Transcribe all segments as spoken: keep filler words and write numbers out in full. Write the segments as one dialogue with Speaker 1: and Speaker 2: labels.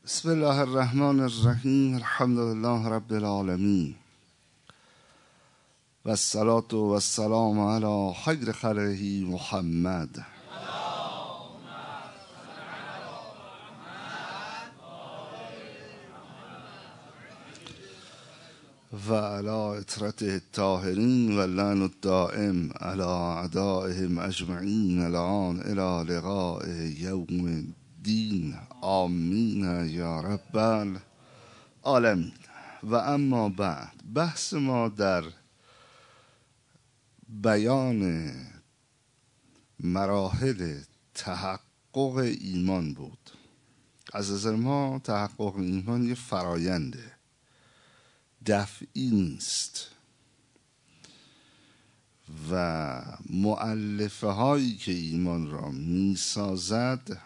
Speaker 1: بسم الله الرحمن الرحیم. الحمد لله رب العالمین و الصلاة و السلام علی خیر خلقه محمد و علی اطرته الطاهرین و لعن الدائم علی اعدائهم اجمعین الان الی لقاء یوم الدین. آمین یا رب العالمین. و اما بعد، بحث ما در بیان مراحل تحقق ایمان بود. از نظر ما تحقق ایمان یه فراینده، دفعی نیست و مؤلفه هایی که ایمان را می سازد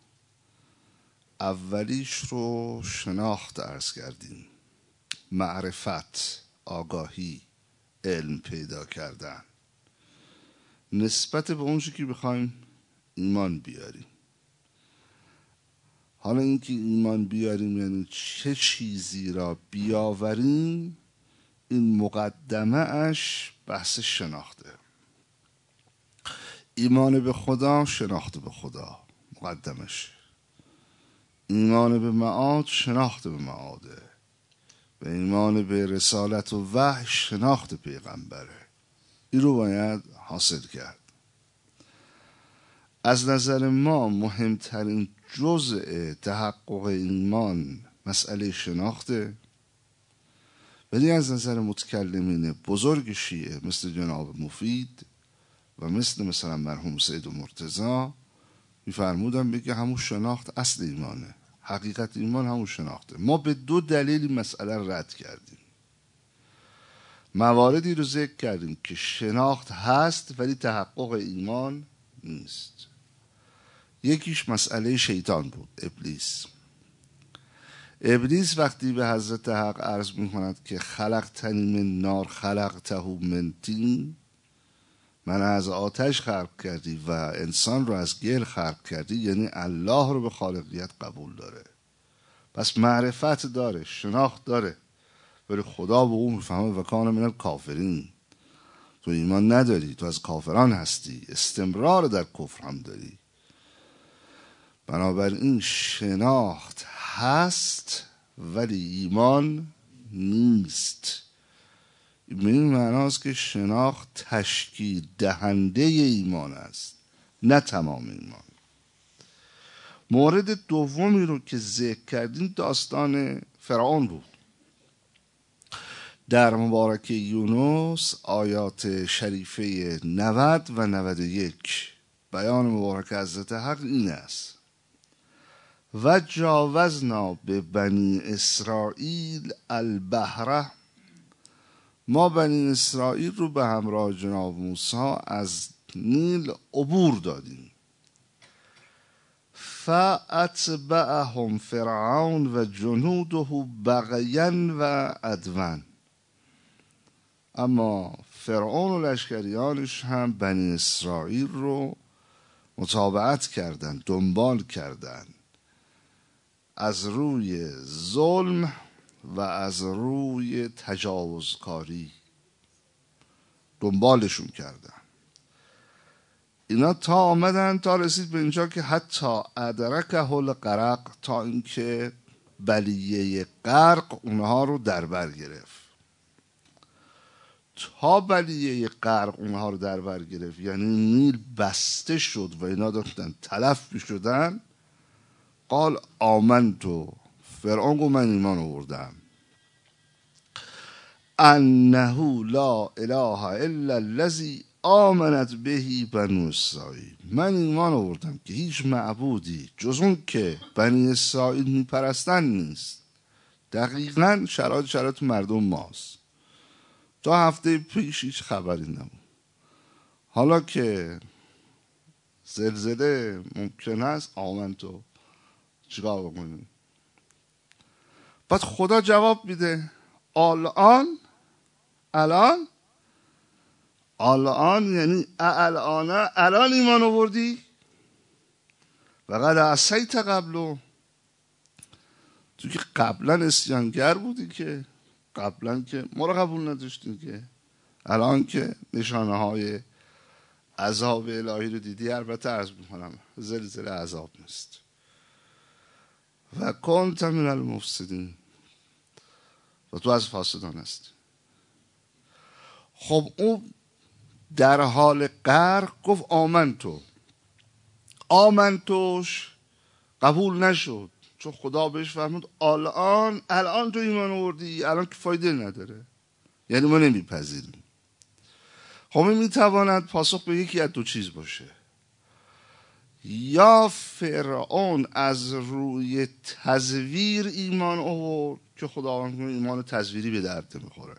Speaker 1: اولیش رو شناخت عرض کردیم، معرفت، آگاهی، علم پیدا کردن نسبت به اونچه که بخوایم ایمان بیاریم. حالا اینکه ایمان بیاریم یعنی چه چیزی را بیاوریم، این مقدمه اش بحث شناخته. ایمان به خدا، شناخت به خدا مقدمش. ایمان به معاد، شناخت به معاده. و ایمان به رسالت و وحی، شناخت پیغمبره. این رو باید حاصل کرد. از نظر ما مهمترین جزء تحقق ایمان مسئله شناخته، ولی از نظر متکلمین بزرگ شیعه مثل جناب مفید و مثل مثلا مرحوم سید مرتضی میفرمودن بگه همون شناخت اصل ایمانه، حقیقت ایمان همون شناخته. ما به دو دلیل مسئله رد کردیم. مواردی رو ذکر کردیم که شناخت هست ولی تحقق ایمان نیست. یکیش مسئله شیطان بود، ابلیس. ابلیس وقتی به حضرت حق عرض می کند که خلقتنی من نار خلقته من طین، من از آتش خلق کردی و انسان رو از گل خلق کردی، یعنی الله رو به خالقیت قبول داره، پس معرفت داره، شناخت داره، ولی خدا به اون میفهمه و کان من الکافرین. تو ایمان نداری، تو از کافران هستی، استمرار در کفر هم داری. بنابراین شناخت هست ولی ایمان نیست. به این معناست که شناخت تشکیل دهنده ایمان است، نه تمام ایمان. مورد دومی رو که ذکر کردیم داستان فرعون بود. در مبارکه یونس آیات شریفه نود و نود و یک بیان مبارک حضرت حق این است: و جاوزنا به بنی اسرائیل البحر، ما بنی اسرائیل رو به همراه جناب موسی از نیل عبور دادیم. فاتبعهم فرعون و جنوده بغیا و عدوا، اما فرعون و لشکریانش هم بنی اسرائیل رو متابعت کردند، دنبال کردند، از روی ظلم و از روی تجاوزکاری دنبالشون کردن. اینا تا آمدن تا رسید به اینجا که حتی ادرکه الغرق، تا اینکه بلیه غرق اونها رو در بر گرفت. تا بلیه غرق اونها رو در بر گرفت یعنی نیل بسته شد و اینا داشتن تلف می شدن. قال آمنتو، فرعون گفت من ایمان آوردم، انه لا اله الا الذی آمنت بهی بنو اسرائیل، من ایمان آوردم که هیچ معبودی جز اون که بنی اسرائیل میپرستن نیست. دقیقاً شرایط شرایط مردم ماست. تا هفته پیش هیچ خبری نبود. حالا که زلزله ممکن است، آمنتو چیکار بکنیم؟ بعد خدا جواب میده الان الان الان یعنی الان الان ایمان آوردی و قد عصیت قبلو، تو که قبلا اسیانگر بودی، که قبلا که ما رو قبول نداشتین، که الان که نشانه های عذاب الهی رو دیدی، البته عرض میکنم زلزله عذاب نیست. و کنت من المفسدین، و تو از فاسدان هستی. خب اون در حال غرق گفت آمنتو، آمنتوش قبول نشد، چون خدا بهش فرمود الان الان تو ایمان آوردی، الان که فایده نداره، یعنی ما نمیپذیریم. خب میتواند پاسخ به یکی از دو چیز باشه، یا فرعون از روی تزویر ایمان آورد که خداوند ایمان تزویری به درد میخوره،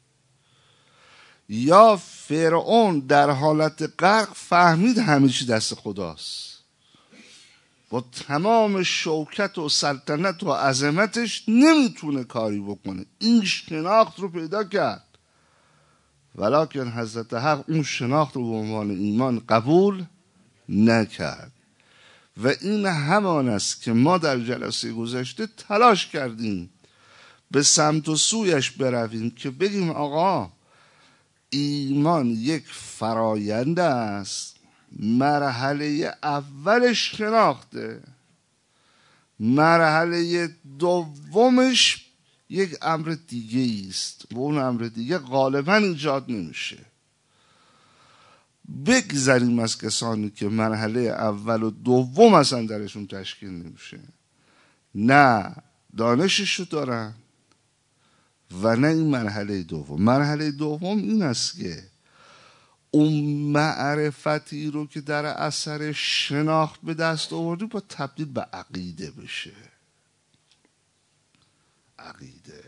Speaker 1: یا فرعون در حالت غرق فهمید همه چی دست خداست، با تمام شوکت و سلطنت و عظمتش نمیتونه کاری بکنه، این شناخت رو پیدا کرد. ولکن حضرت حق اون شناخت رو به عنوان ایمان قبول نکرد. و این همان است که ما در جلسه گذشته تلاش کردیم به سمت و سویش برویم، که بگیم آقا ایمان یک فرایند است، مرحله اولش شناخته، مرحله دومش یک امر دیگه است و اون امر دیگه غالبا ایجاد نمیشه. بگذاریم از کسانی که مرحله اول و دوم اصلا درشون تشکیل نمیشه، نه دانششو دارن و نه این مرحله دوم. مرحله دوم این است که اون معرفتی رو که در اثر شناخت به دست آوردی با تبدیل به عقیده بشه. عقیده.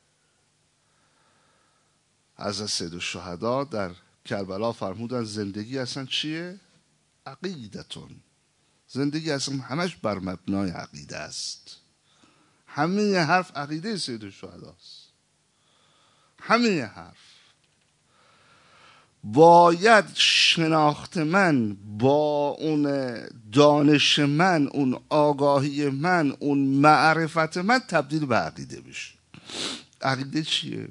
Speaker 1: حضرت سید الشهدا در کربلا فرمودن زندگی اصلا چیه؟ عقیدتون. زندگی اصلا همش بر مبنای عقیده است. همه حرف عقیده سید الشهداست. همه حرف. باید شناخت من با اون دانش من، اون آگاهی من، اون معرفت من تبدیل به عقیده بشه. عقیده چیه؟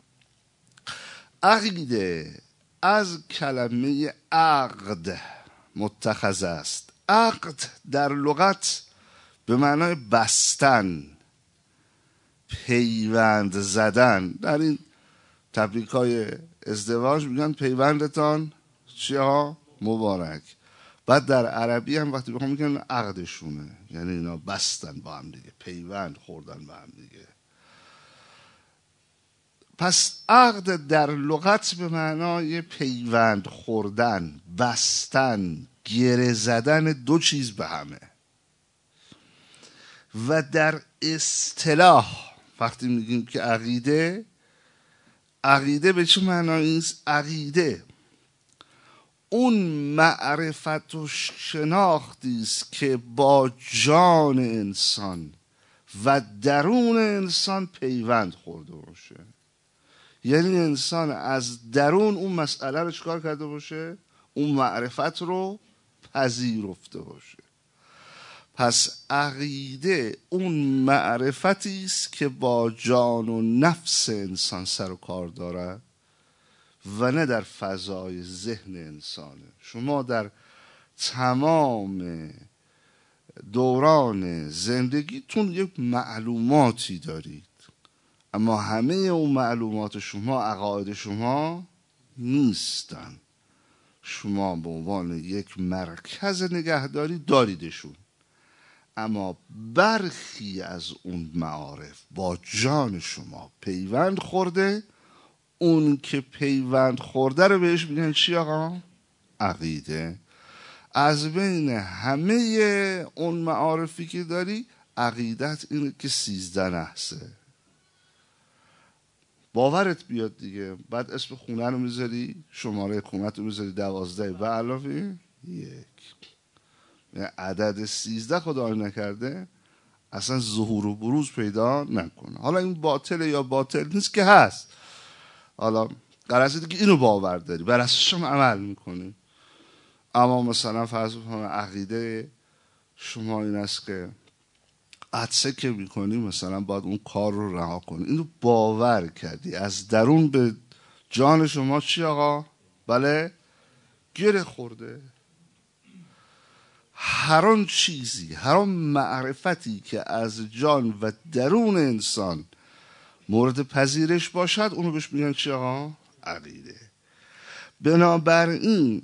Speaker 1: عقیده از کلمه عقد متخذ است. عقد در لغت به معنای بستن، پیوند زدن. در این تبریک های ازدواج میگن پیوندتان چیه ها؟ مبارک. بعد در عربی هم وقتی بخوام میگن عقدشونه، یعنی اینا بستن با هم دیگه، پیوند خوردن با هم دیگه. پس عقد در لغت به معنای پیوند خوردن، بستن، گره زدن دو چیز به همه. و در اصطلاح وقتی میگیم که عقیده، عقیده به چه معنایی است؟ عقیده اون معرفت و شناختی است که با جان انسان و درون انسان پیوند خورده باشه. یعنی انسان از درون اون مسئله رو چکار کرده باشه؟ اون معرفت رو پذیرفته باشه. پس عقیده اون معرفتی است که با جان و نفس انسان سر و کار دارد و نه در فضای ذهن انسانه. شما در تمام دوران زندگیتون یک معلوماتی دارید، اما همه اون معلومات شما عقاید شما نیستن. شما به عنوان یک مرکز نگهداری داریدشون، اما برخی از اون معارف با جان شما پیوند خورده. اون که پیوند خورده رو بهش میگن چی آقا؟ عقیده. از بین همه اون معارفی که داری، عقیدت اینه که سیزده نحسه. باورت بیاد دیگه. بعد اسم خونه رو میذاری، شماره خونت رو میذاری دوازده و علاوه یک. عدد سیزده خدا نکرده اصلا ظهور و بروز پیدا نکنه. حالا این باطل یا باطل نیست که هست. حالا قرار که اینو باور داری، بر اساسش هم عمل میکنی. اما مثلا فرض کنم عقیده شما این است که عطسه که میکنی مثلا باید اون کار رو رها کنی. اینو باور کردی از درون به جان شما چی آقا؟ بله گره خورده. هر آن چیزی، هر آن معرفتی که از جان و درون انسان مورد پذیرش باشد اونو بهش میگن چی آقا؟ عقیده. بنابراین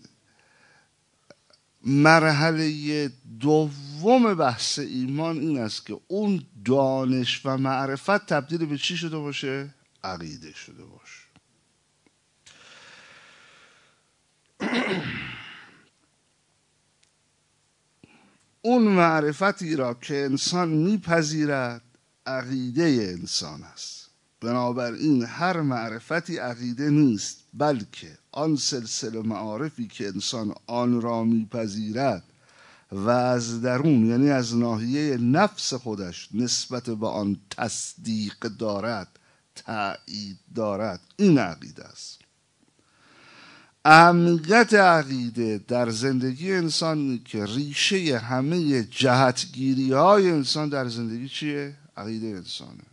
Speaker 1: مرحله دوم بحث ایمان این است که اون دانش و معرفت تبدیل به چی شده باشه؟ عقیده شده باشه. اون معرفتی را که انسان میپذیرد عقیده انسان است. بنابراین هر معرفتی عقیده نیست، بلکه آن سلسله معارفی که انسان آن را میپذیرد و از درون، یعنی از ناحیه نفس خودش، نسبت به آن تصدیق دارد، تأیید دارد، این عقیده است. اهمیت عقیده در زندگی انسان که ریشه همه جهتگیری های انسان در زندگی چیه؟ عقیده انسانه.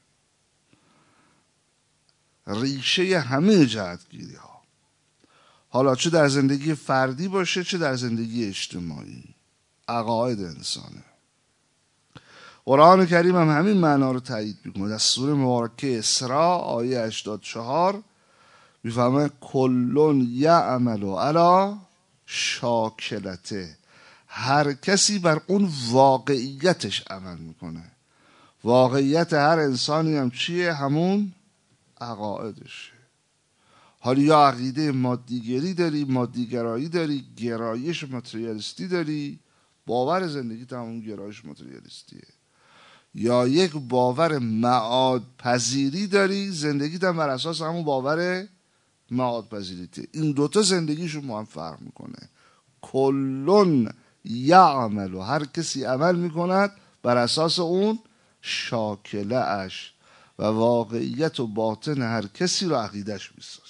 Speaker 1: ریشه همه جهتگیری ها، حالا چه در زندگی فردی باشه چه در زندگی اجتماعی، عقاید انسانه. قرآن کریم هم همین معنا رو تایید میکنه. در سوره مبارکه اسراء آیه هشتاد و چهار میفهمه کلون یعمل علی شاکلته، هر کسی بر اون واقعیتش عمل میکنه. واقعیت هر انسانی هم چیه؟ همون عقایدشه. حالا یا عقیده مادیگری داری، مادیگرایی داری، گرایش ماتریالیستی داری، باور زندگی تمام گرایش ماتریالیستیه، یا یک باور معاد پذیری داری، زندگی هم بر اساس همون باور معاد پذیریته. این دوتا زندگیشون با هم فرق میکنه. کلون یعمل، و هر کسی عمل میکند بر اساس اون شاکله اش و واقعیت و باطن هر کسی رو عقیدش میساز.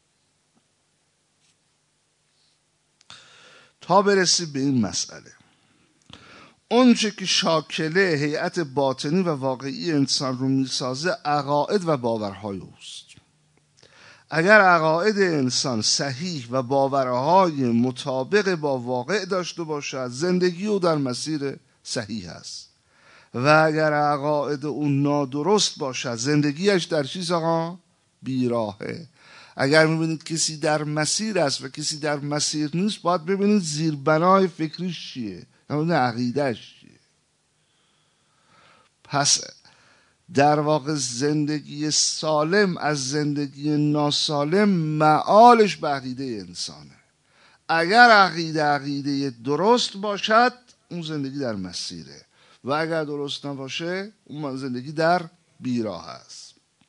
Speaker 1: تا برسی به این مسئله، اونچه که شاکله هیئت باطنی و واقعی انسان رو میسازه عقاید و باورهای اوست. اگر عقاید انسان صحیح و باورهای مطابق با واقع داشته باشد، زندگی او در مسیر صحیح است. و اگر عقاید او نادرست باشد، زندگیش در چیز آقا؟ بیراهه. اگر میبینید کسی در مسیر است و کسی در مسیر نیست، باید ببینید زیربنای فکریش چیه، یعنی عقیدهش چیه. پس در واقع زندگی سالم از زندگی ناسالم معالش به عقیده انسانه. اگر عقیده عقیده درست باشد، اون زندگی در مسیره، و اگر درست نباشه اون زندگی در بیراه است.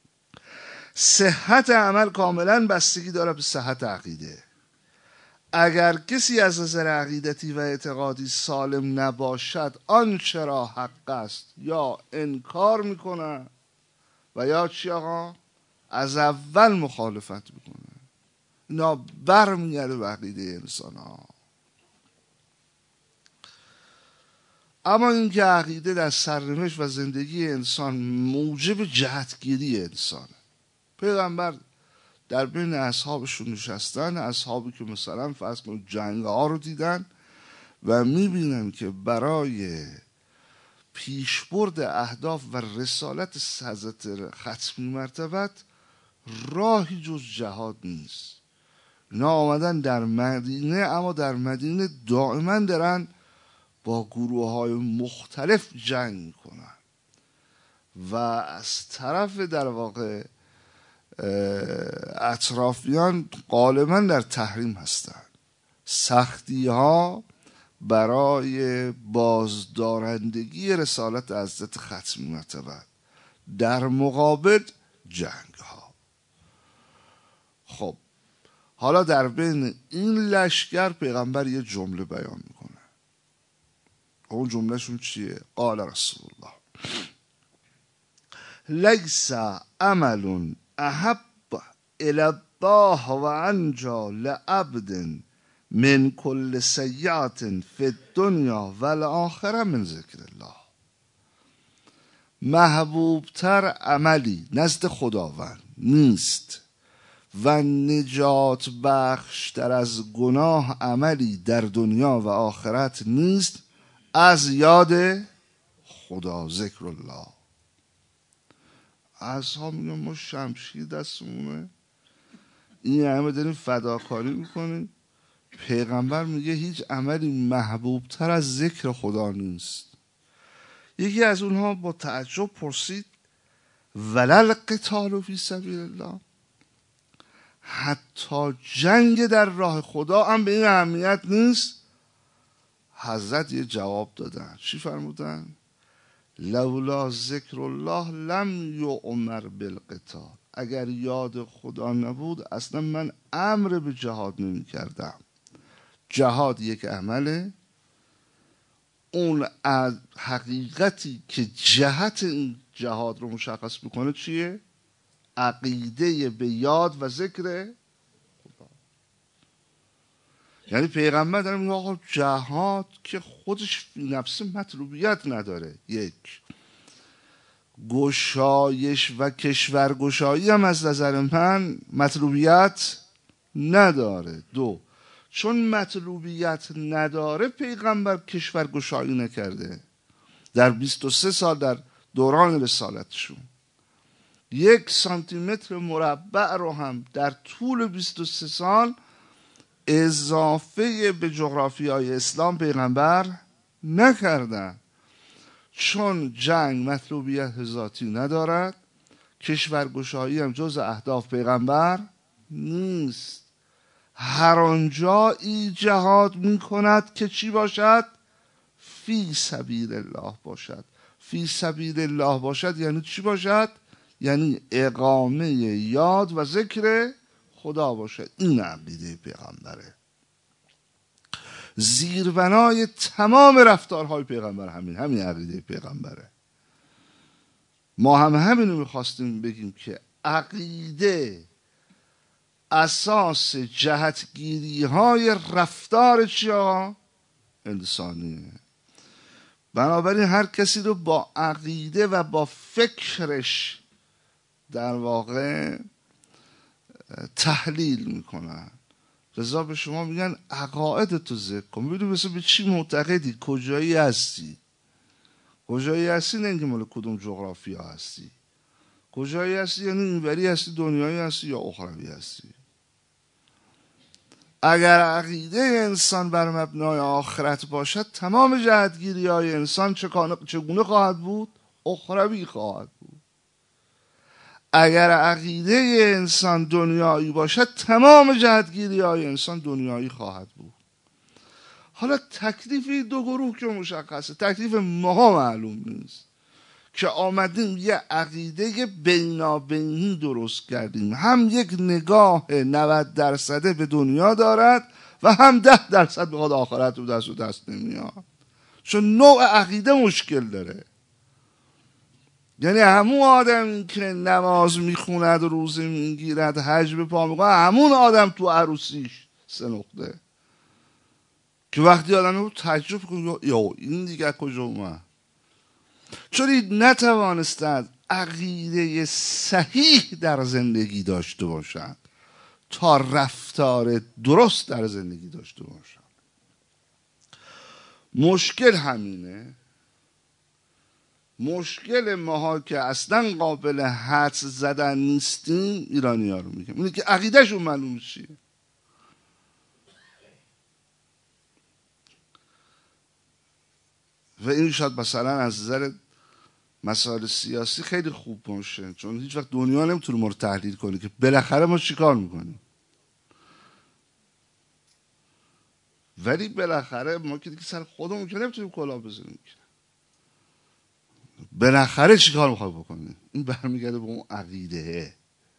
Speaker 1: صحت عمل کاملا بستگی داره به صحت عقیده. اگر کسی از نظر عقیدتی و اعتقادی سالم نباشد، آنچه را حق است یا انکار میکنه و یا چی آقا؟ از اول مخالفت میکنه. اینا برمیگرده به عقیده انسان ها. اما اینکه عقیده در سرنوشت و زندگی انسان موجب جهتگیری انسانه. پیغمبر در بین اصحابشون نشستن، اصحابی که مثلا فرض کنید جنگ ها رو دیدن و میبینن که برای پیشبرد اهداف و رسالت حضرت ختمی مرتبت راهی جز جهاد نیست. اینا آمدن در مدینه، اما در مدینه دائما دارن با گروه های مختلف جنگ میکنن و از طرف در واقع اطرافیان غالبا در تحریم هستند. سختی ها برای بازدارندگی رسالت حضرت ختمی مرتبت، در مقابل جنگ ها. خب حالا در بین این لشکر پیغمبر یه جمله بیان میکنه. اون جمله شون چیه؟ قال رسول الله لیس عمل احب الی الله و انجا لعبد من کل سیئة فی الدنیا و الاخره من ذکر الله. محبوبتر عملی نزد خداوند نیست و نجات بخشتر از گناه عملی در دنیا و آخرت نیست از یاد خدا، ذکر الله. اصحاب میگن ما شمشیر دستمونه، این همه داریم فداکاری میکنیم. پیغمبر میگه هیچ عملی محبوبتر از ذکر خدا نیست. یکی از اونها با تعجب پرسید ولل قتال فی سبیل الله، حتی جنگ در راه خدا هم به این اهمیت نیست؟ حضرت یه جواب دادن. چی فرمودن؟ لولا ذکر الله لم یؤمر بالقتال، اگر یاد خدا نبود اصلا من امر به جهاد نمی کردم. جهاد یک عمله، اون حقیقتی که جهت این جهاد رو مشخص میکنه چیه؟ عقیده به یاد و ذکر خدا. یعنی پیغمبر داره میگه آقا جهاد که خودش فی نفس مطلوبیت نداره، یک گشایش و کشورگشایی هم از نظر من مطلوبیت نداره. دو چون مطلوبیت نداره پیغمبر کشورگشایی نکرده. در بیست و سه سال در دوران رسالتشون یک سانتی متر مربع رو هم در طول بیست و سه سال اضافه به جغرافیای اسلام پیغمبر نکردن، چون جنگ مطلوبیت ذاتی ندارد، کشورگشایی هم جز اهداف پیغمبر نیست. هر آنجایی جهاد می کند که چی باشد؟ فی سبیل الله باشد. فی سبیل الله باشد یعنی چی باشد؟ یعنی اقامه یاد و ذکر خدا باشد. این عقیده پیغمبره. زیربنای تمام رفتارهای پیغمبر همین همین عقیده پیغمبره. ما هم همینو میخواستیم بگیم که عقیده اساس جهتگیری های رفتار چیا؟ انسانیه. بنابراین هر کسی رو با عقیده و با فکرش در واقع تحلیل میکنن. رضا به شما میگن عقاید تو ذکر کن، ببینید مثلا به چی معتقدی، کجایی هستی. کجایی هستی نه اینکه مال کدوم جغرافیا هستی. کجایی هستی یعنی اینوری هستی، دنیایی هستی یا اخروی هستی. اگر عقیده انسان بر مبنای آخرت باشد تمام جهتگیری های انسان چگونه خواهد بود؟ اخروی خواهد بود. اگر عقیده انسان دنیایی باشد تمام جهتگیری های انسان دنیایی خواهد بود. حالا تکلیف دو گروه که مشخصه، تکلیف ما معلوم نیست که آمدیم یه عقیده بینابینی درست کردیم، هم یک نگاه نود درصده به دنیا دارد و هم ده درصد به خود آخرت و دست و دست نمیاد، چون نوع عقیده مشکل داره. یعنی همون آدمی که نماز میخوند، روزه میگیرد، حج به پا میکنه، همون آدم تو عروسیش سه نقطه که وقتی آدم رو تجربه کنه یا این دیگه کجا اومد، چون این نتوانستند عقیده صحیح در زندگی داشته باشند تا رفتار درست در زندگی داشته باشند. مشکل همینه. مشکل ماها که اصلا قابل حدس زدن نیستیم ایرانی ها رو میگم، اینه که عقیدهشون معلوم چیه. و این شاید مثلا از نظر مسائل سیاسی خیلی خوب باشه، چون هیچ وقت دنیا نمیتونه ما رو تحلیل کنه که بالاخره ما چیکار میکنیم. ولی بالاخره ما که دیگه سر خودمون که نمیتونیم کلاه بزنیم، بالاخره چیکار میخوای بکنیم. این برمیگرده به اون عقیده.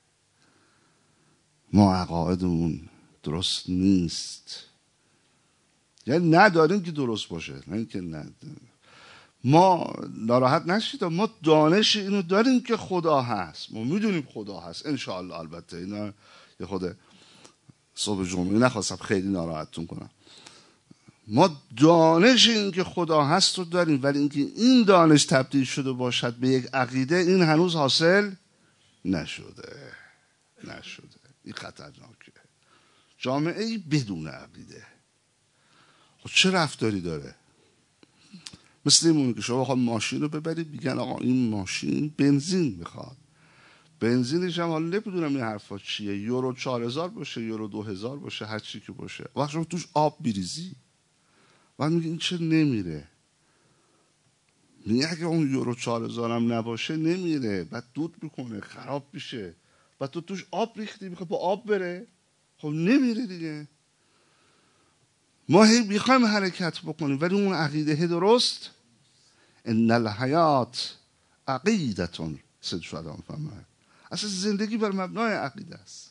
Speaker 1: ما عقایدمون درست نیست، یعنی نداریم که درست باشه، نه اینکه نه. ما ناراحت نشید، ما دانش اینو داریم که خدا هست، ما میدونیم خدا هست انشاءالله. البته اینا یه خود صبح جمعه نخواستم خیلی ناراحتتون کنم. ما دانش این که خدا هست رو داریم، ولی اینکه این دانش تبدیل شده باشد به یک عقیده، این هنوز حاصل نشده نشده این خطرناکه. جامعه ای بدون عقیده خب چه رفتاری داره؟ مثل این که شما بخواد ماشین رو ببرید بگن آقا این ماشین بنزین میخواد، بنزینش هم حالا نمیدونم این حرفا چیه، یورو چهار هزار باشه، یورو دو هزار باشه، هر چی که باشه، وقتی شما توش آب بیریزی بعد میگه این چه نمیره، میگه اگه اون یورو چهار هزار هم نباشه نمیره، بعد دود میکنه خراب میشه، بعد تو توش آب ریختی میخواد با آب بره، خب نمیره دیگه. ما هی میخوایم حرکت بکنیم ولی اون عقیده درست، ان الحیات عقیدتون سید شهدا میفهمه، اصلا زندگی بر مبنای عقیده است.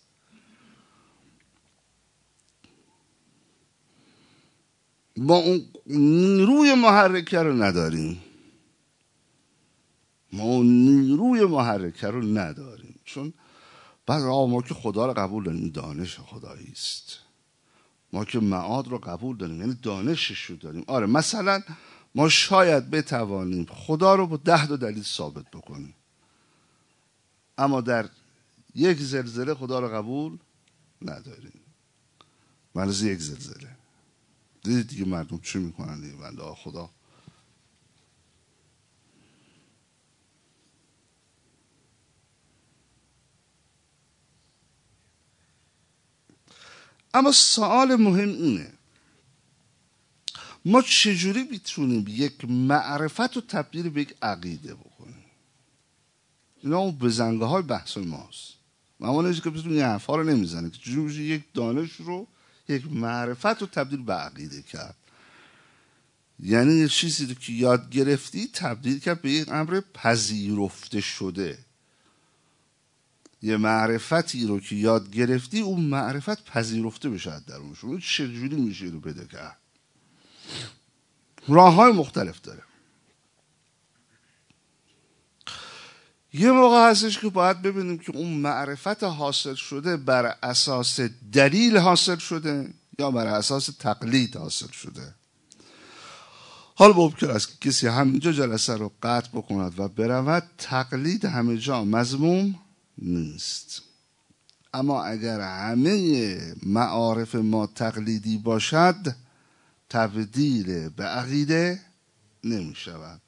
Speaker 1: ما اون نیروی محرکه رو نداریم، ما اون نیروی محرکه رو نداریم، چون بعد ما که خدا رو قبول داریم دانش خدایی است، ما که معاد رو قبول داریم یعنی دانشش رو داریم. آره مثلا ما شاید بتوانیم خدا رو با ده تا دلیل ثابت بکنیم، اما در یک زلزله خدا رو قبول نداریم. مرز یک زلزله دیدید دیگه مردم چی میکنن دیگه، بنده خدا. اما سوال مهم اینه ما چجوری میتونیم یک معرفت رو تبدیل به یک عقیده بکنیم؟ اینا اون بزنگه های بحث ماست. معمولا که بتونیم این حرفا رو نمیزنه که چجوری میشه یک دانش رو، یک معرفت رو تبدیل به عقیده کرد. یعنی یه چیزی رو که یاد گرفتی تبدیل کرد به یک امر پذیرفته شده. یه معرفتی رو که یاد گرفتی اون معرفت پذیرفته بشه در اون شما. چجوری میشه رو پیدا کرد؟ راه های مختلف داره. یه موقع هستش که باید ببینیم که اون معرفت حاصل شده بر اساس دلیل حاصل شده یا بر اساس تقلید حاصل شده. حال ممکن است که کسی همینجا جلسه رو قطع بکند و برود، تقلید همه جا مذموم نیست، اما اگر همه معارف ما تقلیدی باشد تبدیل به عقیده نمی شود.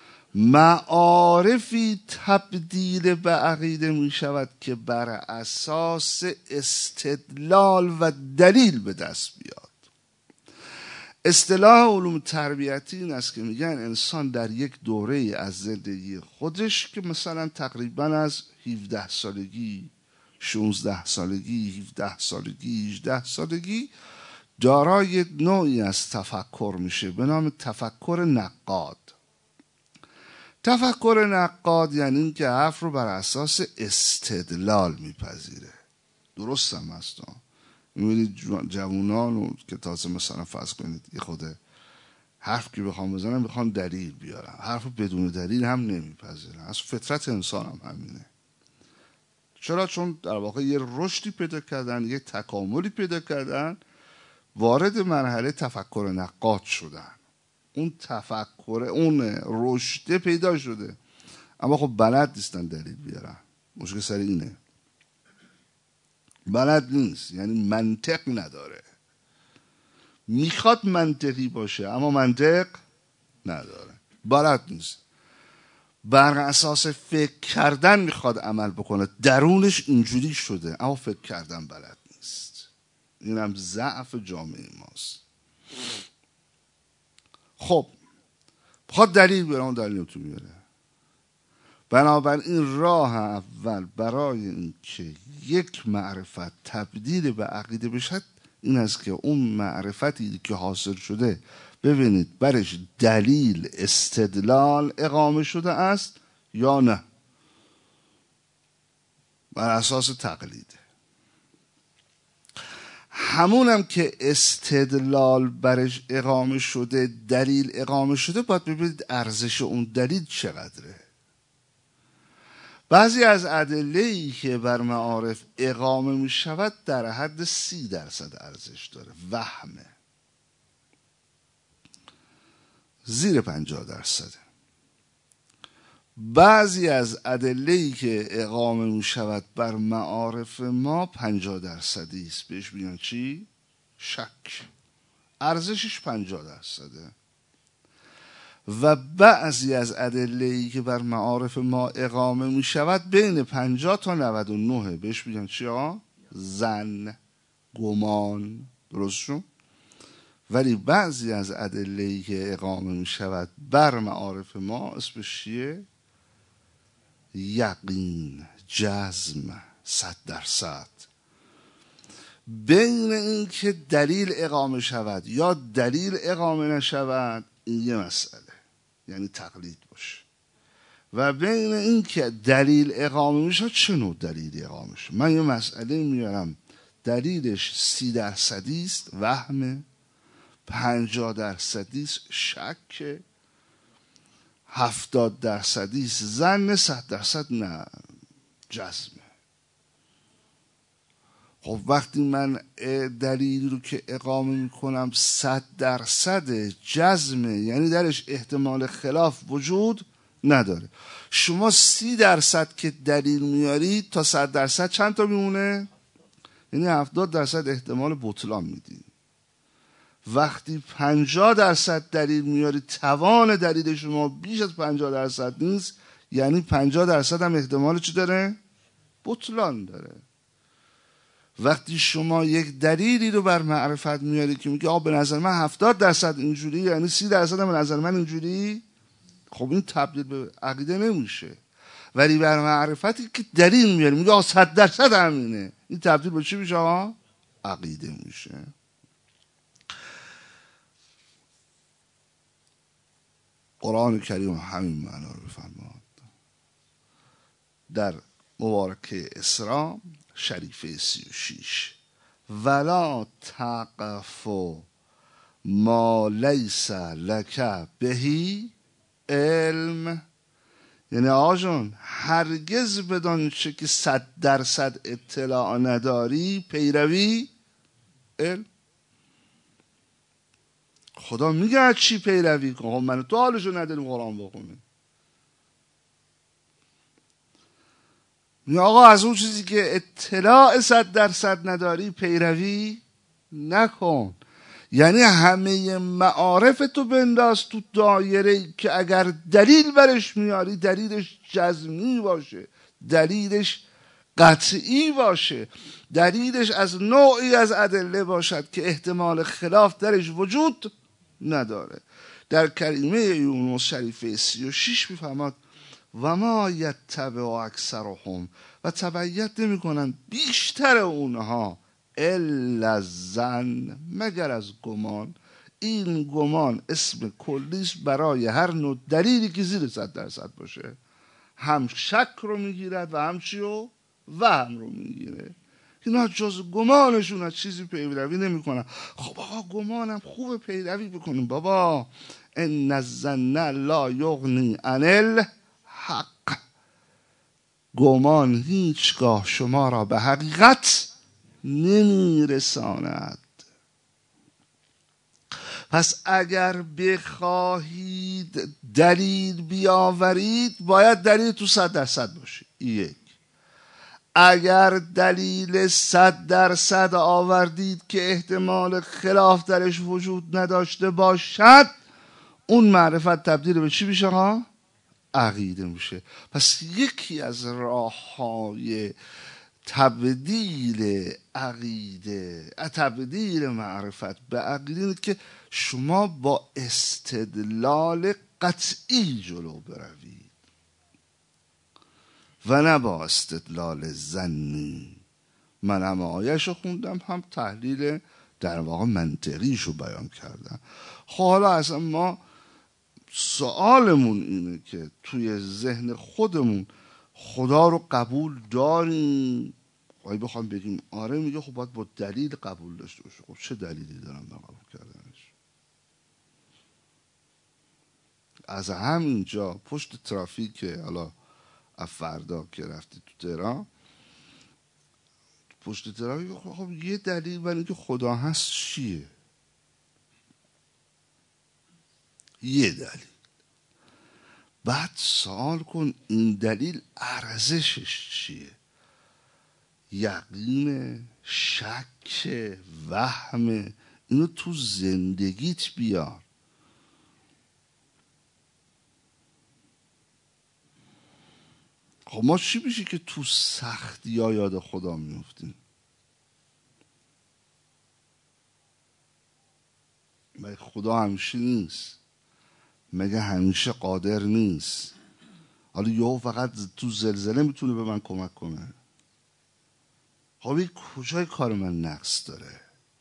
Speaker 1: معارفی تبدیل به عقیده می شود که بر اساس استدلال و دلیل به دست بیاد. اصطلاح علوم تربیتی این است که میگن انسان در یک دوره از زندگی خودش که مثلا تقریبا از هفده سالگی، شانزده سالگی، هفده سالگی، هجده سالگی دارای نوعی از تفکر میشه به نام تفکر نقاد. تفکر نقاد یعنی این که حرف رو بر اساس استدلال میپذیره. درست هم هست. میبینید جوانان رو که تازه مثلا فرض کنید یه خود حرف که بخوام بزنم بخوام دلیل بیارم، حرف بدون دلیل هم نمیپذیرن. از فطرت انسان هم همینه. چرا؟ چون در واقع یه رشدی پیدا کردن، یه تکاملی پیدا کردن، وارد مرحله تفکر نقاد شدن. اون تفکر اون رشد پیدا شده اما خب بلد نیستن دلیل بیارن. مشکل سر اینه، بلد نیست، یعنی منطق نداره. میخواد منطقی باشه اما منطق نداره، بلد نیست. بر اساس فکر کردن میخواد عمل بکنه، درونش اینجوری شده اما فکر کردن بلد نیست. این هم ضعف جامعه ماست. خب بخواد دلیل بیاره اون دلیل تو میاره. بنابراین راه اول برای این که یک معرفت تبدیل به عقیده بشد این است که اون معرفتی که حاصل شده ببینید برش دلیل استدلال اقامه شده است یا نه، بر اساس تقلیده. همونم که استدلال برش اقامه شده، دلیل اقامه شده، باید ببینید ارزش اون دلیل چقدره. بعضی از ادله‌ای که بر معارف اقامه می شود در حد سی درصد ارزش داره، وهمه. زیر پنجاه درصده. بعضی از ادله‌ای که اقامه می شود بر معارف ما پنجاه درصدی است، بهش میگن چی؟ شک. ارزشش پنجاه درصده. و بعضی از ادله‌ای که بر معارف ما اقامه می شود بین پنجاه تا نود و نه، بهش میگن چی ها؟ ظن، گمان. درست شد؟ ولی بعضی از ادله‌ای که اقامه می شود بر معارف ما اسمش چیه؟ یقین، جزم، صد درصد. بین این که دلیل اقامه شود یا دلیل اقامه نشود این یه مسئله، یعنی تقلید باشه. و بین این که دلیل اقامه میشه چه نوع دلیلی اقامه شد. من یه مسئله میارم دلیلش سی درصدی است، وهمه. پنجاه درصدی است، شک. هفتاد درصدی است، ظن. صد درصد نه، جزمه. خب وقتی من دلیلی رو که اقامه میکنم صد درصد جزمه، یعنی درش احتمال خلاف وجود نداره. شما سی درصد که دلیل میارید تا صد درصد چند تا میمونه؟ یعنی هفتاد درصد احتمال بطلان میدید. وقتی پنجاه درصد دلیل میارید، توان دلیل شما بیش از پنجاه درصد نیست، یعنی پنجاه درصد هم احتمال چی داره؟ بطلان داره. وقتی شما یک دلیلی رو بر معرفت میاری که میگه آه به نظر من هفتاد درصد اینجوری، یعنی سی درصد هم به نظر من اینجوری، خب این تبدیل به عقیده نمیشه. ولی بر معرفتی که دلیل میاری میگه آه صد درصد همینه، این تبدیل به چی میشه؟ آه عقیده میشه. قرآن کریم همین معنا رو بفرماد. در مبارکه اسراء شریفه سی و شیش، ولا تقف ما لیس لک بهی علم، یعنی آقا جون هرگز بدان چه که صد درصد اطلاع نداری پیروی علم. خدا میگه از چی پیروی کن؟ خب من تو حالشو نداریم قرآن بخونیم. میگه آقا از اون چیزی که اطلاع صد درصد نداری پیروی نکن. یعنی همه معارف تو بنداز تو دایره که اگر دلیل برش میاری دلیلش جزمی باشه، دلیلش قطعی باشه، دلیلش از نوعی از ادله باشد که احتمال خلاف درش وجود نداره. در کریمه یونس شریفه سی و شیش میفهمد و ما یتبع اکثرهم، و تبعیت نمی کنند بیشتر اونها الا الظن، مگر از گمان. این گمان اسم کلیست برای هر نوع دلیلی که زیر صد درصد باشه. هم شک رو میگیرد و هم چی رو؟ وهم رو میگیره. اینا جز گمانشون از چیزی پیروی نمی کنن. خب آقا گمانم خوب پیروی بکنیم بابا. ان الظن لا یغنی عن الحق، گمان هیچگاه شما را به حقیقت نمیرساند. پس اگر بخواهید دلیل بیاورید باید دلیل تو صد درصد باشه. یک. اگر دلیل صد درصد آوردید که احتمال خلاف درش وجود نداشته باشد، اون معرفت تبدیل به چی میشه ها؟ عقیده میشه. پس یکی از راه‌های تبدیل عقیده، تبدیل معرفت به عقیده اینه که شما با استدلال قطعی جلو بروید و نه با استدلال ظنی. من هم آیه‌ش رو خوندم، هم تحلیل در واقع منطقیش رو بیان کردم. حالا اصلا ما سوالمون اینه که توی ذهن خودمون خدا رو قبول داریم؟ اگه بخوام بگیم آره، میگه خب باید با دلیل قبول داشته باشه. خب چه دلیلی دارم با قبول کردنش؟ از همینجا پشت ترافیک، حالا فردا که رفتی تو تهران، پشت ترافیک، خب یه دلیل برای اینکه خدا هست چیه؟ یه دلیل. بعد سوال کن این دلیل ارزشش چیه؟ یقین، شک، وهم، اینو تو زندگیت بیار. خب ما چی میشه که تو سختی ها یاد خدا میفتیم؟ مگه خدا همیشه نیست؟ مگه همیشه قادر نیست؟ حالا یهو فقط تو زلزله میتونه به من کمک کنه؟ خب این کجای کار من نقص داره؟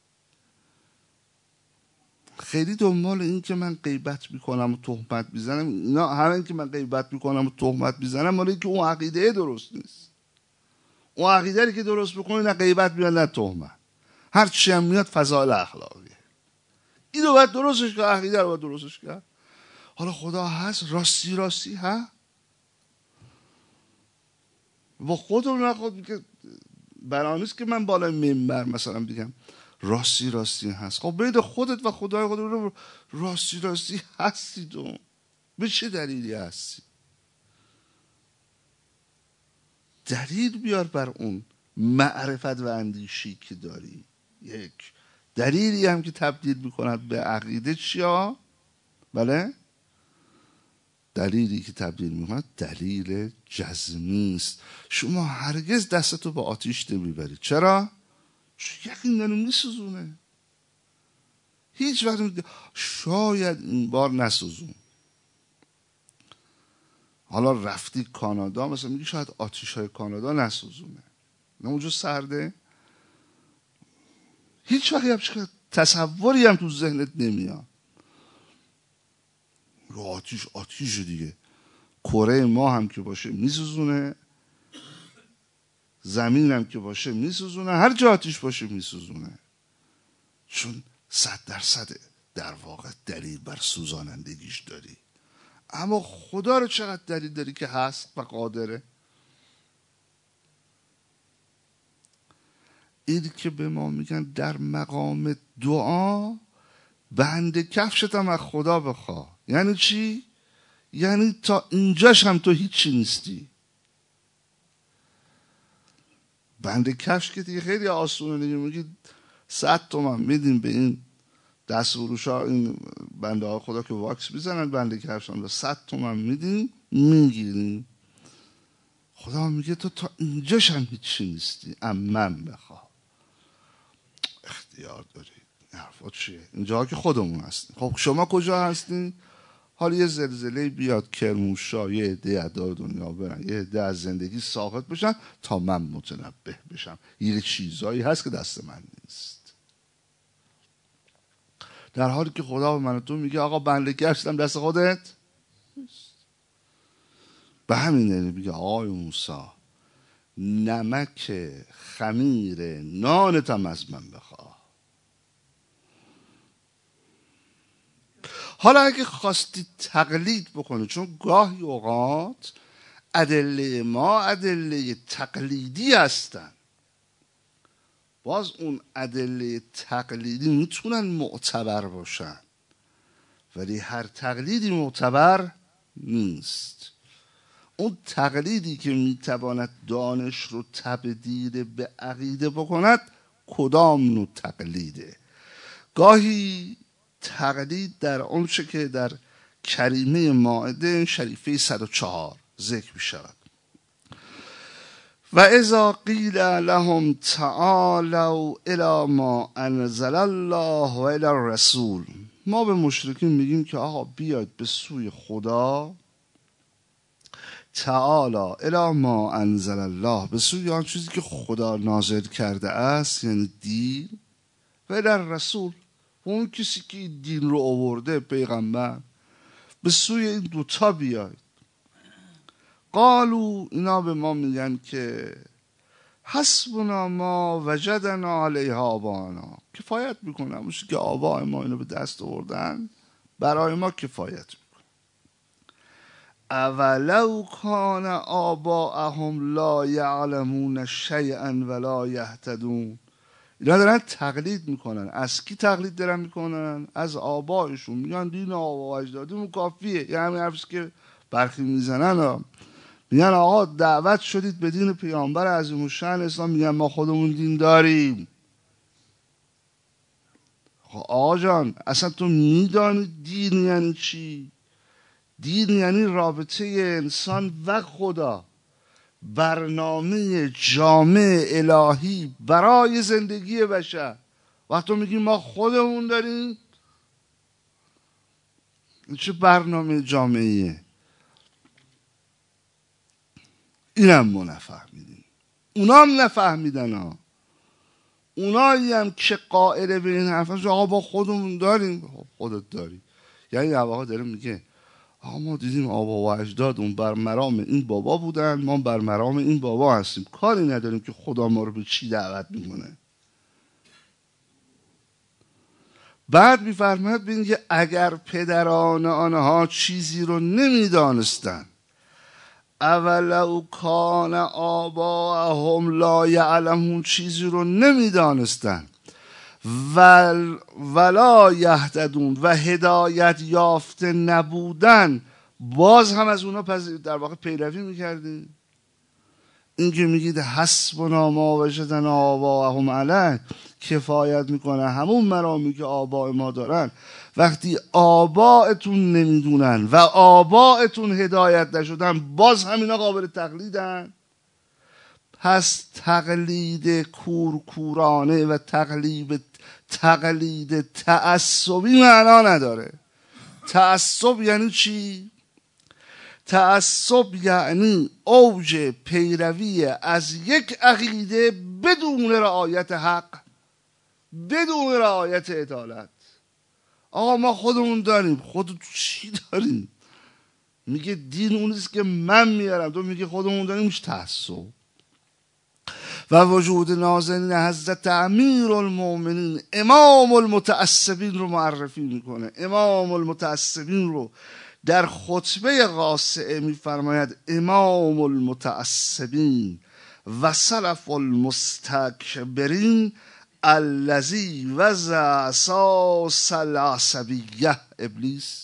Speaker 1: خیلی دنبال این که من غیبت میکنم و تهمت میزنم، اینا همین که من غیبت میکنم و تهمت میزنم مال اینکه اون عقیده درست نیست. اون عقیده که درست بکنی نه غیبت میاد نه تهمت، هر چی هم میاد فضائل اخلاقیه. اینو باید درستش کرد، عقیده رو باید درستش کرد. حالا خدا هست، راستی راستی ها با خودم نخود که برانیست که من بالای منبر مثلا بگم راستی راستی هست. خب بین خودت و خدای خودت راستی راستی هستی، تو به چه دلیلی هستی؟ دلیل بیار بر اون معرفت و اندیشی که داری. یک دلیلی هم که تبدیل میکند به عقیده چیا؟ بله؟ دلیلی که تبدیل میکند دلیل جزمی است. شما هرگز دستتو با آتیش نمیبرید. چرا؟ چون یقین داریم میسوزونه. هیچ وقت شاید این بار نسوزون. حالا رفتی کانادا مثلا میگی شاید آتیش های کانادا نسوزونه، نه اونجا سرده. هیچ وقت همچه تصوری هم تو ذهنت نمیاد. آتیش آتیش دیگه، کره ما هم که باشه میسوزونه، زمین هم که باشه میسوزونه، هر جا آتیش باشه میسوزونه. چون صد درصد در واقع دلیل بر سوزانندگیش داری. اما خدا رو چقدر دلیل داری که هست و قادره؟ این که به ما میگن در مقام دعا بند کفشت هم از خدا بخواه. یعنی چی؟ یعنی تا اینجاش هم تو هیچی نیستی. بند کفش که دیگه خیلی آسونه دیگه، میگید صد تومن میدیم به این دست فروش ها، این بنده ها خدا که واکس میزنن بند کفش هم صد تومن میدیم میگیریم. خدا میگه تو تا اینجاش هم هیچی نیستی، امم بخواه. اختیار داری. حرفات چیه؟ اینجا که خودمون هستیم. خب شما کجا هستین؟ حالا یه زلزله بیاد کرمانشاه، یه عده از دنیا برن، یه عده از زندگی ساقط بشن تا من متنبه بشم یه چیزایی هست که دست من نیست. در حالی که خدا به من و تو میگه آقا بنده گشتم دست خودت نیست. به همین دلیل میگه آقای موسی نمک خمیر نانتم از من بخواه. حالا اگه خواستی تقلید بکنی، چون گاهی اوقات ادله ما ادله تقلیدی هستن، باز اون ادله تقلیدی میتونن معتبر باشن ولی هر تقلیدی معتبر نیست. اون تقلیدی که میتواند دانش رو تبدیل به عقیده بکند کدام نوع تقلیده؟ گاهی تقلید در آنچه که در کریمه مائده شریفه صد و چهار ذکر می شود. و اذا قیل لهم تعالوا الی ما انزل الله و الی الرسول، ما به مشرکین میگیم که آقا بیاید به سوی خدا، تعالی الی ما انزل الله، به سوی آن چیزی که خدا نازل کرده است، یعنی دین، و الی الرسول، اون کسی که دین رو آورده، پیغمبر، به سوی این دوتا بیاید. قالو، اینا به ما میگن که حسبنا ما وجدنا علیها آبانا، کفایت میکنه همون که آبای ما اینو به دست آوردن برای ما کفایت میکنه. اولو کان آباءهم لا یعلمون شیئا ولا یهتدون، اینا دارن تقلید میکنن. از کی تقلید دارن میکنن؟ از آبایشون. میگن دین آبا و اجدادیمون کافیه. یه همین حرفی که برخی میزنن. میگن آقا دعوت شدید به دین پیامبر عظیم الشأن اسلام. میگن ما خودمون دین داریم. آقا جان اصلا تو میدانی دین یعنی چی؟ دین یعنی رابطه انسان و خدا، برنامه جامع الهی برای زندگی بشر. وقتی میگیم ما خودمون داریم، چه برنامه جامعیه؟ اینم ما نفهمیدیم، اونا هم نفهمیدن ها. اونایی هم که قائل به این حرف هست آقا با خودمون داریم. خودت داری یعنی در واقع داره میگه آقا ما دیدیم آبا و اجداد اون بر مرام این بابا بودن، ما بر مرام این بابا هستیم، کاری نداریم که خدا ما رو به چی دعوت میکنه. بعد میفرماید ببین که اگر پدران آنها چیزی رو نمیدانستن، اولو کان آباهم لا یعلمون، چیزی رو نمیدانستن، ول ولا یهتدون و هدایت یافته نبودن، باز هم از اونا پس در واقع پیروی میکردیم. این که میگید حسبنا ما وجدنا آباهم علیه، کفایت میکنه همون مرامی که آبا ما دارن. وقتی آباءتون نمیدونن و آباءتون هدایت نشدن، باز همینا قابل تقلیدن. پس تقلید کورکورانه و تقلید تقلید تعصبی معنا نداره. تعصب یعنی چی؟ تعصب یعنی اوج پیروی از یک عقیده بدون رعایت حق، بدون رعایت عدالت. آقا ما خودمون داریم، خودت چی داریم؟ میگه دین اونیست که من میارم، تو میگه خودمون داریم، میشه تعصب. و وجود نازنین حضرت امیر المؤمنین امام المتعصبین رو معرفی میکنه. امام المتعصبین رو در خطبه قاصعه میفرماید امام المتعصبین و سلف المستکبرین الذی وضع اساس العصبیه. ابلیس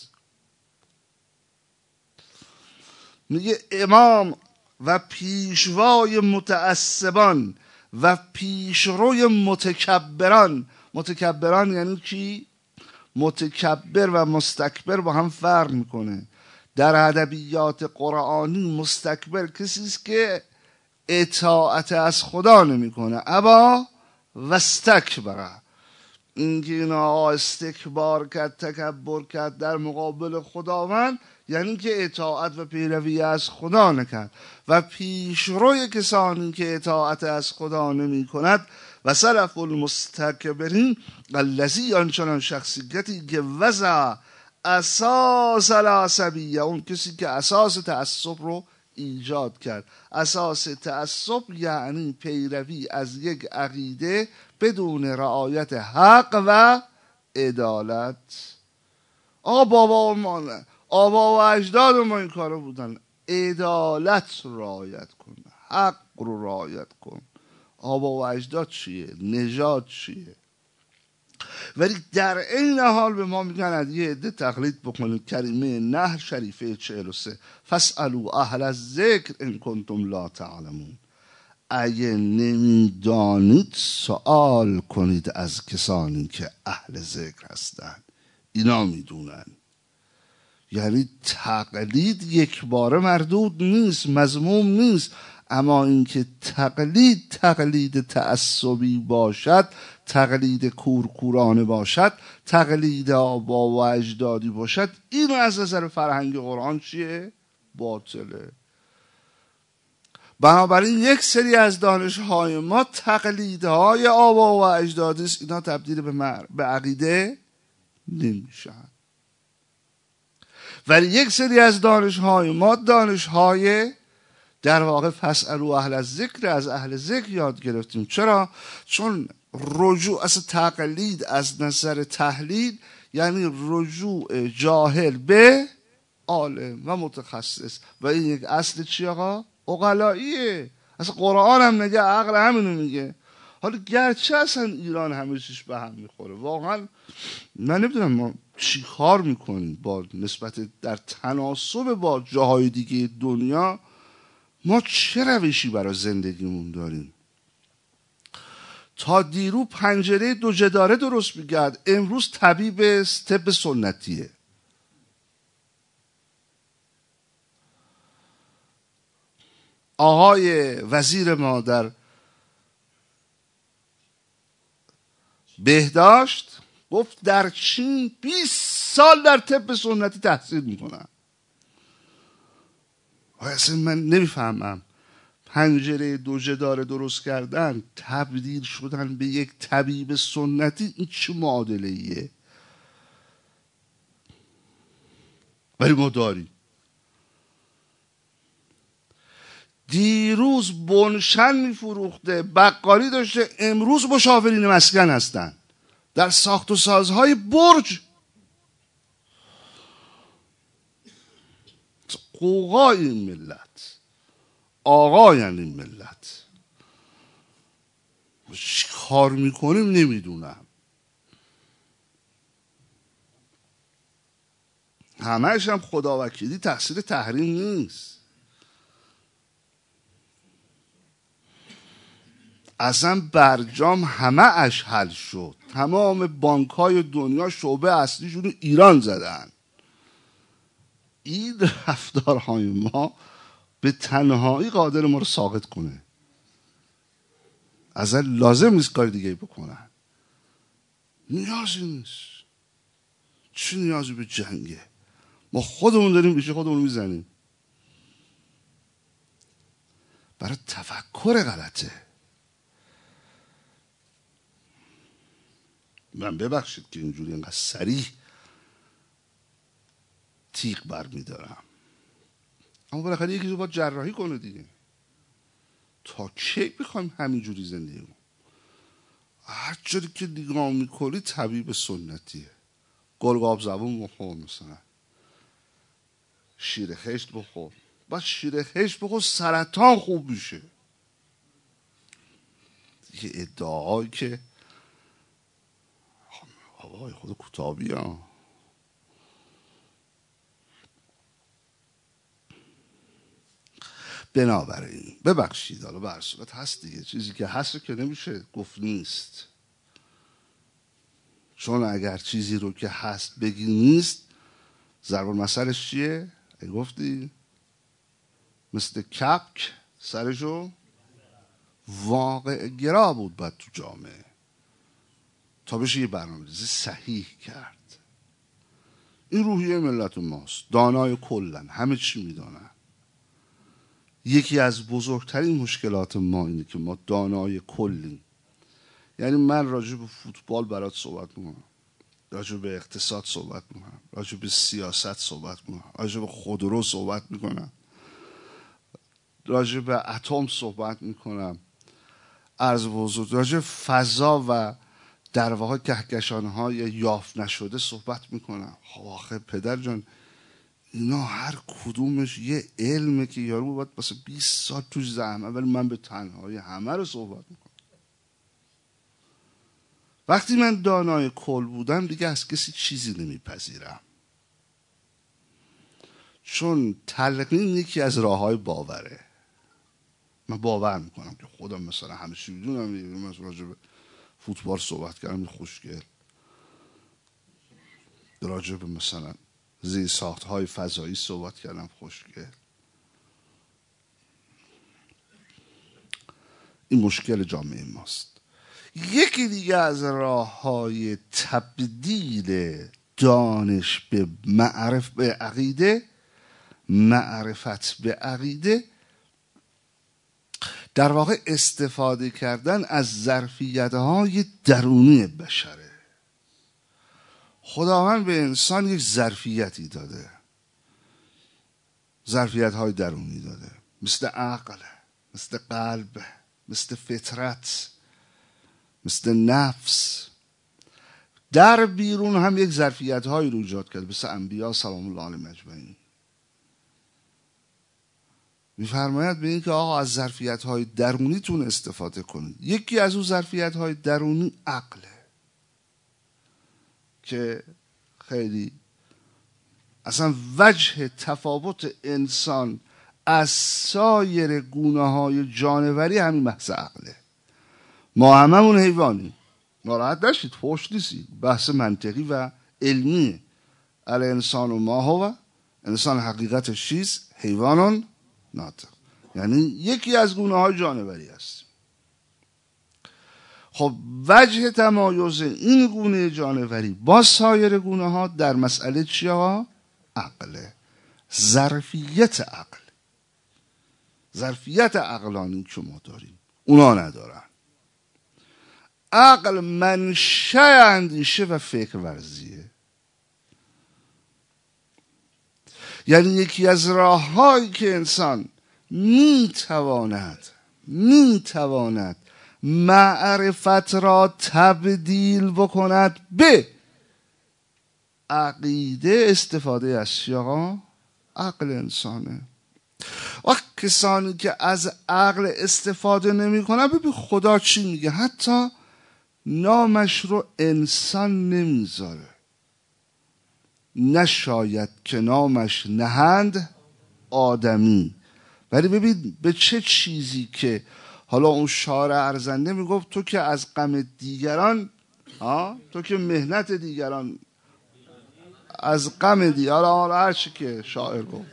Speaker 1: میگه امام و پیشوای متعصبان و پیشروی متکبران. متکبران یعنی کی؟ متکبر و مستکبر با هم فرق میکنه. در ادبیات قرآنی مستکبر کسی است که اطاعت از خدا نمیکنه. ابا و استکبر، اینکه اینا استکبار کرد، تکبر کرد در مقابل خداوند، یعنی که اطاعت و پیروی از خدا نکرد. و پیشروی کسانی که اطاعت از خدا نمی کند و سلف المستکبرین الذی، آنچنان شخصیتی که وضع اساس العصبیه، اون کسی که اساس تعصب رو ایجاد کرد. اساس تعصب یعنی پیروی از یک عقیده بدون رعایت حق و عدالت. آقا بابا ما آبا و اجداد ما این کارو بودن، عدالت رعایت کن، حق رو رعایت کن. آبا و اجداد چیه؟ نژاد چیه؟ ولی در این حال به ما میگن از یه عده تقلید بکنید. کریمه نحل شریفه چهل و سه فاسألوا اهل الذکر ان کنتم لا تعلمون. اگه نمیدانید سوال کنید از کسانی که اهل ذکر هستند، اینا میدونن. یعنی تقلید یک باره مردود نیست، مذموم نیست، اما اینکه تقلید تقلید تعصبی باشد، تقلید کورکورانه باشد، تقلید آبا و اجدادی باشد، این از نظر فرهنگ قرآن چیه؟ باطله. بنابراین یک سری از دانش‌های ما تقلیدهای آبا و اجدادی است، اینا تبدیل به مر... به عقیده نمیشن. ولی یک سری از دانش‌های ما دانش‌های در واقع فاسألوا اهل الذکر، از اهل ذکر یاد گرفتیم. چرا؟ چون رجوع از تقلید از نظر تحلیل یعنی رجوع جاهل به عالم و متخصص، و این یک اصل چی آقا؟ عقلاییه. اصلا قرآن هم نگه، عقل همینو میگه. حالا گرچه اصلا ایران همه چیش به هم میخوره، واقعا من نمیدونم ما چی کار میکنیم با نسبت در تناسب با جاهای دیگه دنیا، ما چه روشی برای زندگیمون داریم. تا دیرو پنجره دو جداره درست میگرد، امروز طبیب طب سنتیه. آقای وزیر ما در بهداشت گفت در چین بیست سال در طب سنتی تحصیل میکنن. اصلا من نمیفهمم پنجره دو جداره درست کردن، تبدیل شدن به یک طبیب سنتی، این چه معادله ایه؟ ولی ما داریم. دیروز بنشن میفروخته، بقالی داشته، امروز مشاورین مسکن هستن در ساخت و سازهای برج. قوقای این ملت، آقایان این ملت، چی کار میکنیم نمیدونم. همهش هم خدا وکیلی تقصیر تحریم نیست. اصلا برجام همه اش حل شد، تمام بانک های دنیا شعبه اصلیشون ایران زدن. این رفتارهای ما به تنهایی قادر ما رو ساقط کنه. اصلا لازم نیست کار دیگه بکنن، نیازی نیست. چی نیازی به جنگه؟ ما خودمون داریم بیشه خودمون میزنیم. برای تفکر غلطه. من ببخشید که اینجوری اینقدر سریع تیغ بر میدارم، اما بالاخره یکی رو باید جراحی کنه دیگه. تا کی میخوایم همینجوری زندگی کنیم؟ هر جوری که نگاه میکنی طبیب سنتیه. گلگاب زبون بخور، مثلا شیر خشت بخور، بعد شیر خشت بخور سرطان خوب میشه. یه ادعایی که آقای خود کتابی ها. بنابراین ببخشید، حالا به هر صورت هست دیگه، چیزی که هست که نمیشه گفت نیست. چون اگر چیزی رو که هست بگی نیست، ضرب المثلش چیه؟ ای گفتی مثل کپک سرشو واقع گرا بود باید تو جامعه تا بشه یه برنامه‌ریزی صحیح کرد. این روحیه ملت ماست، دانای کلن، همه چی میدانن. یکی از بزرگترین مشکلات ما اینه که ما دانای کلیم. یعنی من راجع به فوتبال برات صحبت میکنم، راجع به اقتصاد صحبت میکنم، راجع به سیاست صحبت میکنم، راجع به خودرو صحبت میکنم، راجع به اتم صحبت میکنم، عرض بزرگ راجع به فضا و در واقع کهکشان‌های یافت نشده صحبت میکنم. خب آخه پدر جان، اینا هر کدومش یه علمه که یارو باید واسه بیست سال توش زحمت، ولی من به تنهایی همه رو صحبت میکنم. وقتی من دانای کل بودم دیگه از کسی چیزی نمیپذیرم، چون تلقین یکی از راههای باوره. من باور میکنم که خودم مثلا همه چی میدونم. من راجع به فوتبال صحبت کردم خوشگل، راجع به مثلا زیر ساختهای فضایی صحبت کردم خوشگل. این مشکل جامعه ماست. یکی دیگه از راه‌های تبدیل دانش به معرف به عقیده، معرفت به عقیده، در واقع استفاده کردن از ظرفیت‌های درونی بشره. خداوند به انسان یک ظرفیتی داده، ظرفیت‌های درونی داده، مثل عقل، مثل قلب، مثل فطرت، مثل نفس. در بیرون هم یک ظرفیت‌هایی رو ایجاد کرده، مثل انبیا سلام الله علیهم اجمعین. میفرماید به این که آقا از ظرفیت های درونیتون استفاده کنید. یکی از اون ظرفیت های درونی عقله که خیلی اصلا وجه تفاوت انسان از سایر گونه های جانوری همین محض عقله. ما هممون حیوانیم، ناراحت نشید، فحش نیستید، بحث منطقی و علمیه. الانسان و ما هو، انسان حقیقتش چیست؟ حیوانون ناطق، یعنی یکی از گونه های جانوری است. خب وجه تمایز این گونه جانوری با سایر گونه ها در مسئله چیه ها؟ عقله، ظرفیت عقل، ظرفیت عقلانی که ما داریم اونا ندارن. عقل منشأ اندیشه و فکر ورزیه، یعنی یکی از راه‌هایی که انسان میتواند میتواند معرفت را تبدیل بکند به عقیده استفاده از چیه؟ عقل انسانه. وقت کسانی که از عقل استفاده نمی کنن، ببین خدا چی میگه، حتی نامش رو انسان نمیذاره، نشاید که نامش نهند آدمی. ولی ببین به چه چیزی که حالا اون شاعر ارزنده میگفت تو که از غم دیگران ها، تو که مهنت دیگران از غم دیگران، حالا هر چی که شاعر گفت،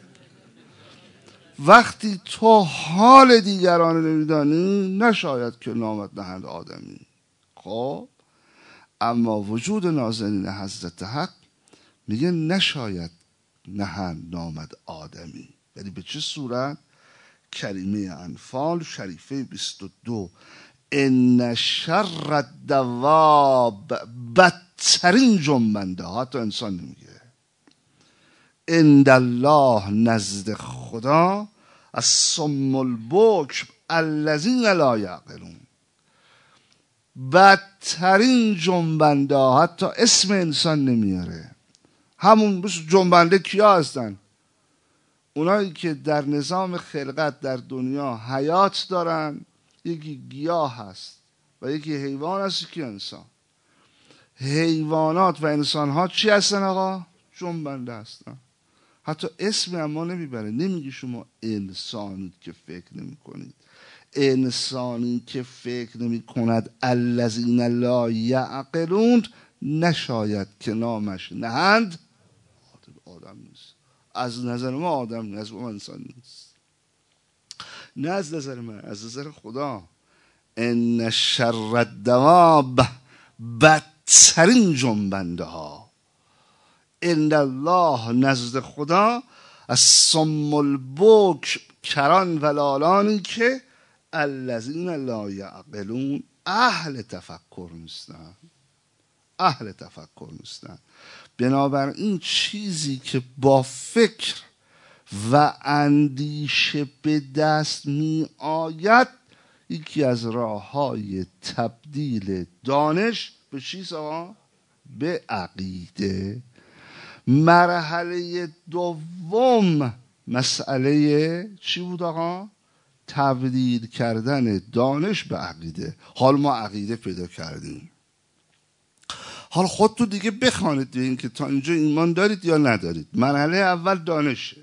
Speaker 1: وقتی تو حال دیگران رو نمیدانی نشاید که نامت نهند آدمی. خب اما وجود نازنین حضرت حق میگه نشاید نهند نامد آدمی. ولی به چه صورت؟ کریمه انفال شریفه بیست و دو، ان شر الدواب، بدترین جنبنده ها، حتی انسان نمیگه، عند الله، نزد خدا، الصم البکم الذین لا یعقلون، بدترین جنبنده ها حتی اسم انسان نمیاره. همون بس جنبنده کیا هستن؟ اونایی که در نظام خلقت در دنیا حیات دارن، یکی گیاه هست و یکی حیوان هست، یکی انسان. حیوانات و انسان ها چی هستن آقا؟ جنبنده هستن. حتی اسم اما نمیبره، نمیگی شما انسانی که فکر نمی کنید. انسانی که فکر نمی کند الذین لا یعقلون، نشاید که نامش نهند آدم نیست. از نظر ما آدم نیست، از ما انسان نیست، نه از نظر من، از نظر خدا. ان شر الدواب، بدترین جنبنده ها، عند الله، نزد خدا، الصم البکم، کران و لالانی که الذین لا یعقلون، اهل تفکر نیستن، اهل تفکر نیستن. بنابراین چیزی که با فکر و اندیشه به دست می آید، یکی از راه های تبدیل دانش به چیز آقا؟ به عقیده. مرحله دوم مسئله چی بود آقا؟ تبدیل کردن دانش به عقیده. حال ما عقیده پیدا کردیم، حال خودتون دیگه بخوانید ببینید که تا اینجا ایمان دارید یا ندارید. مرحله اول دانشه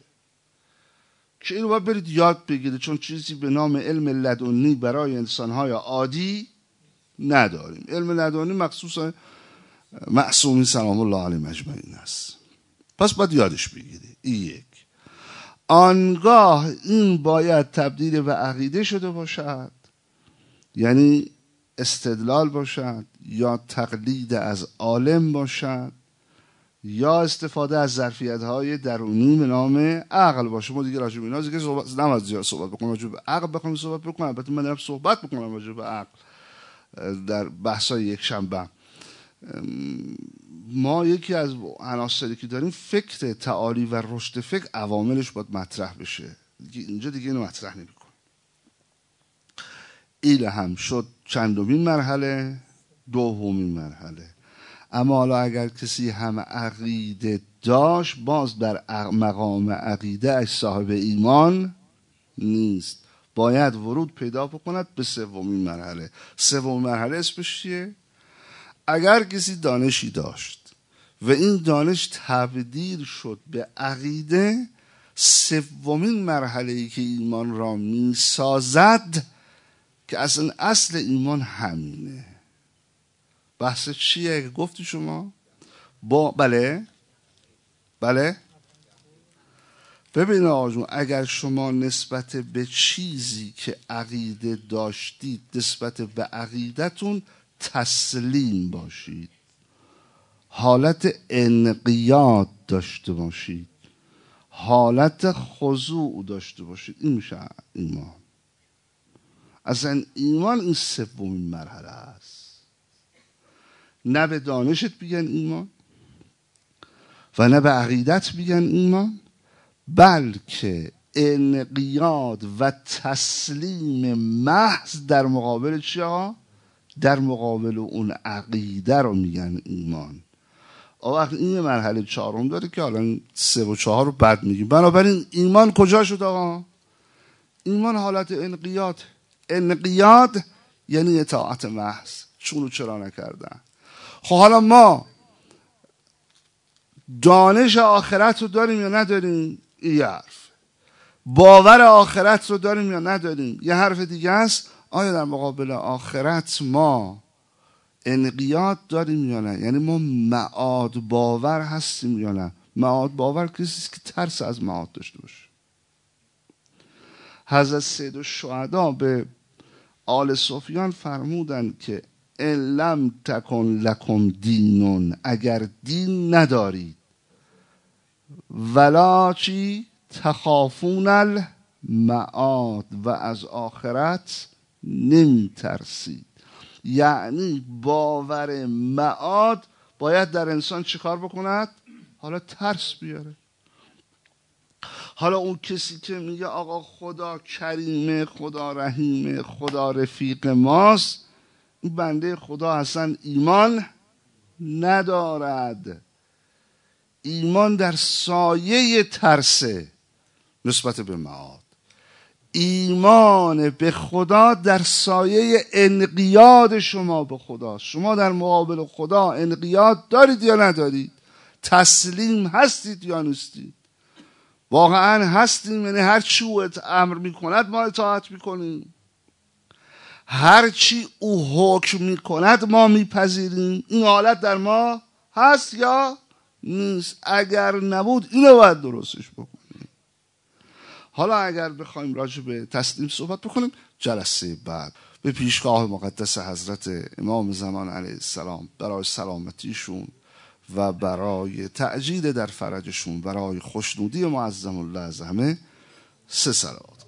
Speaker 1: که این رو باید برید یاد بگیرید، چون چیزی به نام علم لدنی برای انسانهای عادی نداریم. علم لدنی مخصوص معصومین سلام الله علیهم اجمعین است، پس باید یادش بگیرید. این یک. آنگاه این باید تبدیل به عقیده شده باشد، یعنی استدلال باشد یا تقلید از عالم باشد یا استفاده از ظرفیت‌های درونی به نام عقل باشه. ما دیگه راجع به اینا دیگه صحبت نمی‌کنیم، زیاد صحبت بکنیم راجع به عقل بخوام صحبت بکنم. البته من دارم صحبت بکنم راجع به عقل در بحث‌های یک شنبه. ما یکی از عناصری که داریم فکر تعالی و رشد فکر، عواملش باید مطرح بشه. دیگه اینجا دیگه اینو مطرح نمی‌کنیم. این هم شد چندمین مرحله، دومین مرحله. اما حالا اگر کسی هم عقیده داشت، باز در مقام عقیده اش صاحب ایمان نیست. باید ورود پیدا بکند به سومین مرحله. سومین مرحله اسمش چیه؟ اگر کسی دانشی داشت و این دانش تبدیل شد به عقیده، سومین مرحله ای که ایمان را می سازد که اصلا اصل ایمان همینه. بحث چیه که گفتی شما؟ با بله بله ببین آقا جون، اگر شما نسبت به چیزی که عقیده داشتید نسبت به عقیدتون تسلیم باشید، حالت انقیاد داشته باشید، حالت خضوع داشته باشید، این میشه ایمان. اصلا ایمان این سومین مرحله است. نه به دانشت بیگن ایمان و نه به عقیدت بیگن ایمان، بلکه انقیاد و تسلیم محض در مقابل چی ها؟ در مقابل اون عقیده رو میگن ایمان. آه وقت این مرحله چهارم داره که حالا سه و چهار رو بعد میگیم. بنابراین ایمان کجا شد آقا؟ ایمان حالت انقیاد. انقیاد یعنی اطاعت محض، چون و چرا نکردن. خب حالا ما دانش آخرت رو داریم یا نداریم؟ یه حرف. باور آخرت رو داریم یا نداریم؟ یه حرف دیگه است. آیا در مقابل آخرت ما انقیاد داریم یا نه؟ یعنی ما معاد باور هستیم یا نه؟ معاد باور کسی که ترس از معاد داشته باشه. حضرت سید الشهدا به آل سفیان فرمودند که ان لم تکن لکم دینون، اگر دین ندارید، ولا چی تخافون المعاد، و از آخرت نمی ترسید. یعنی باور معاد باید در انسان چیکار بکند؟ حالا ترس بیاره. حالا اون کسی که میگه آقا خدا کریمه، خدا رحیمه، خدا رفیق ماست، این بنده خدا اصلا ایمان ندارد. ایمان در سایه ترسه نسبت به معاد. ایمان به خدا در سایه انقیاد شما به خدا. شما در مقابل خدا انقیاد دارید یا ندارید؟ تسلیم هستید یا نیستید؟ واقعا هستیم، یعنی هر چی او امر میکند ما اطاعت میکنیم، هر چی او حکم میکند ما میپذیریم. این حالت در ما هست یا نیست؟ اگر نبود اینو باید درستش بکنیم. حالا اگر بخوایم راجع به تسلیم صحبت بکنیم، جلسه بعد به پیشگاه مقدس حضرت امام زمان علیه السلام برای سلامتیشون و برای تعجیل در فرجشون، برای خوشنودی معظم الله از همه، سه صلوات.